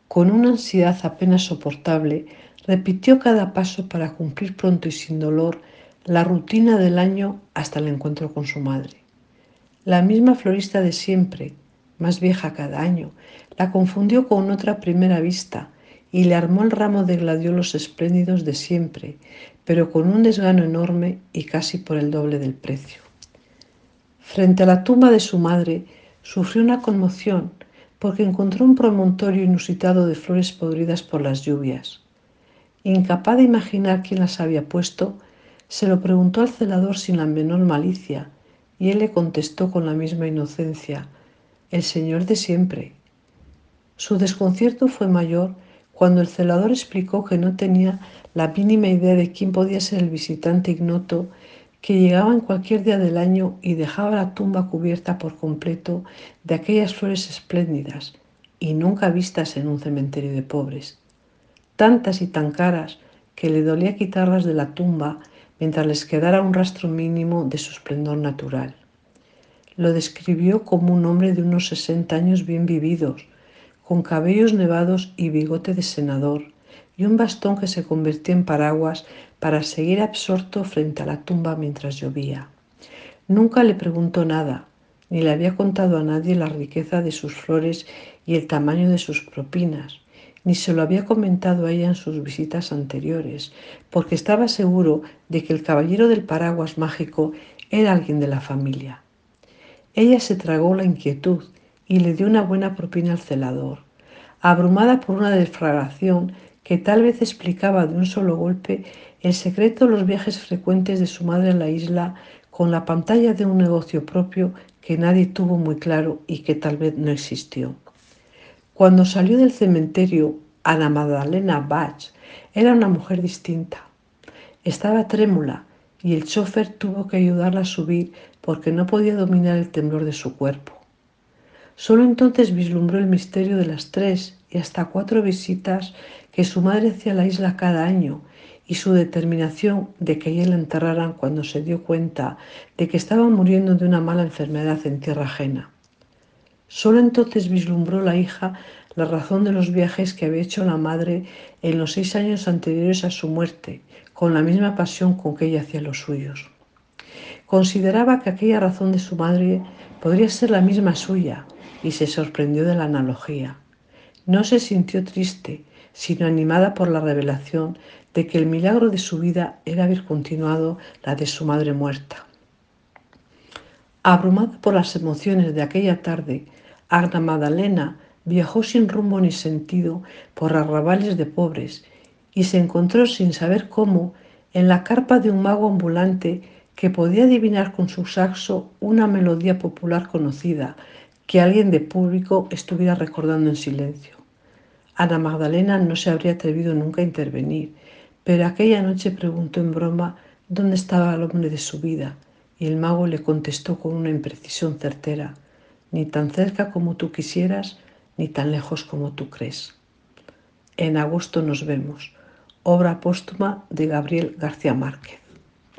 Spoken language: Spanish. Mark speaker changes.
Speaker 1: Con una ansiedad apenas soportable, repitió cada paso para cumplir pronto y sin dolor la rutina del año hasta el encuentro con su madre. La misma florista de siempre, más vieja cada año, la confundió con otra a primera vista y le armó el ramo de gladiolos espléndidos de siempre, pero con un desgano enorme y casi por el doble del precio. Frente a la tumba de su madre, sufrió una conmoción porque encontró un promontorio inusitado de flores podridas por las lluvias. Incapaz de imaginar quién las había puesto, se lo preguntó al celador sin la menor malicia, y él le contestó con la misma inocencia: el señor de siempre. Su desconcierto fue mayor cuando el celador explicó que no tenía la mínima idea de quién podía ser el visitante ignoto que llegaba en cualquier día del año y dejaba la tumba cubierta por completo de aquellas flores espléndidas y nunca vistas en un cementerio de pobres, tantas y tan caras que le dolía quitarlas de la tumba mientras les quedara un rastro mínimo de su esplendor natural. Lo describió como un hombre de unos 60 años bien vividos, con cabellos nevados y bigote de senador, y un bastón que se convertía en paraguas para seguir absorto frente a la tumba mientras llovía. Nunca le preguntó nada, ni le había contado a nadie la riqueza de sus flores y el tamaño de sus propinas, ni se lo había comentado a ella en sus visitas anteriores, porque estaba seguro de que el caballero del paraguas mágico era alguien de la familia. Ella se tragó la inquietud y le dio una buena propina al celador, abrumada por una deflagración que tal vez explicaba de un solo golpe el secreto de los viajes frecuentes de su madre a la isla con la pantalla de un negocio propio que nadie tuvo muy claro y que tal vez no existió. Cuando salió del cementerio, Ana Magdalena Bach era una mujer distinta. Estaba trémula y el chofer tuvo que ayudarla a subir porque no podía dominar el temblor de su cuerpo. Solo entonces vislumbró el misterio de las 3 y hasta 4 visitas que su madre hacía a la isla cada año y su determinación de que ella la enterraran cuando se dio cuenta de que estaba muriendo de una mala enfermedad en tierra ajena. Solo entonces vislumbró la hija la razón de los viajes que había hecho la madre en los 6 años anteriores a su muerte, con la misma pasión con que ella hacía los suyos. Consideraba que aquella razón de su madre podría ser la misma suya y se sorprendió de la analogía. No se sintió triste, sino animada por la revelación de que el milagro de su vida era haber continuado la de su madre muerta. Abrumada por las emociones de aquella tarde, Agna Magdalena viajó sin rumbo ni sentido por arrabales de pobres y se encontró sin saber cómo en la carpa de un mago ambulante que podía adivinar con su saxo una melodía popular conocida que alguien de público estuviera recordando en silencio. Ana Magdalena no se habría atrevido nunca a intervenir, pero aquella noche preguntó en broma dónde estaba el hombre de su vida, y el mago le contestó con una imprecisión certera: ni tan cerca como tú quisieras, ni tan lejos como tú crees. En agosto nos vemos. Obra póstuma de Gabriel García Márquez.